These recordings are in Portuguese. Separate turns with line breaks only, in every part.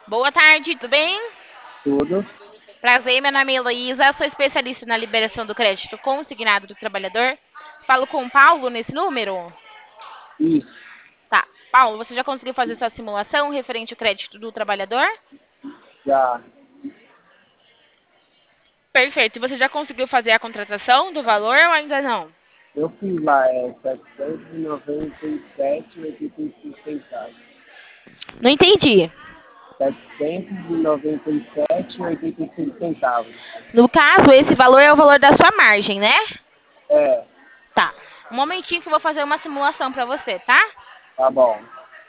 Boa tarde, tudo bem?
Tudo.
Prazer, meu nome é Heloísa, sou especialista na liberação do crédito consignado do trabalhador. Falo com o Paulo nesse número?
Isso.
Tá. Paulo, você já conseguiu fazer sua simulação referente ao crédito do trabalhador?
Já.
Perfeito. E você já conseguiu fazer a contratação do valor ou ainda não?
Eu fiz lá, 797,85 centavos.
Não entendi.
797,85 centavos.
No caso, esse valor é o valor da sua margem, né?
É,
Tá. Um momentinho que eu vou fazer uma simulação para você, tá?
tá bom.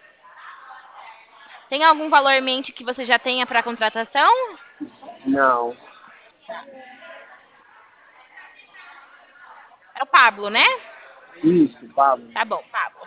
Tem algum valor em mente que você já tenha para contratação?
Não.
É o Pablo, né?
Isso, Pablo.
Tá bom, Pablo.